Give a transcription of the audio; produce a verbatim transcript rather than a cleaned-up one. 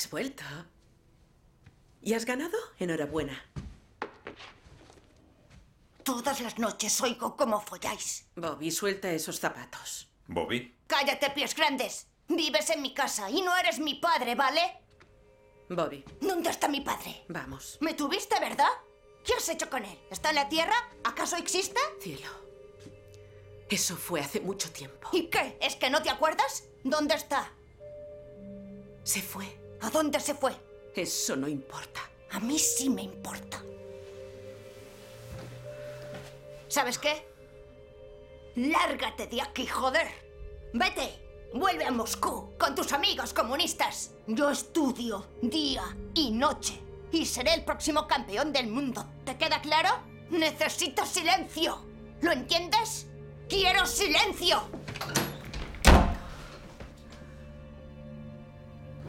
Has vuelto. ¿Y has ganado? Enhorabuena. Todas las noches oigo cómo folláis. Bobby, suelta esos zapatos. ¿Bobby? ¡Cállate, pies grandes! Vives en mi casa y no eres mi padre, ¿vale? Bobby. ¿Dónde está mi padre? Vamos. ¿Me tuviste, verdad? ¿Qué has hecho con él? ¿Está en la tierra? ¿Acaso existe? Cielo. Eso fue hace mucho tiempo. ¿Y qué? ¿Es que no te acuerdas? ¿Dónde está? Se fue. ¿A dónde se fue? Eso no importa. A mí sí me importa. ¿Sabes qué? Lárgate de aquí, joder. Vete. Vuelve a Moscú con tus amigos comunistas. Yo estudio día y noche y seré el próximo campeón del mundo. ¿Te queda claro? Necesito silencio. ¿Lo entiendes? ¡Quiero silencio!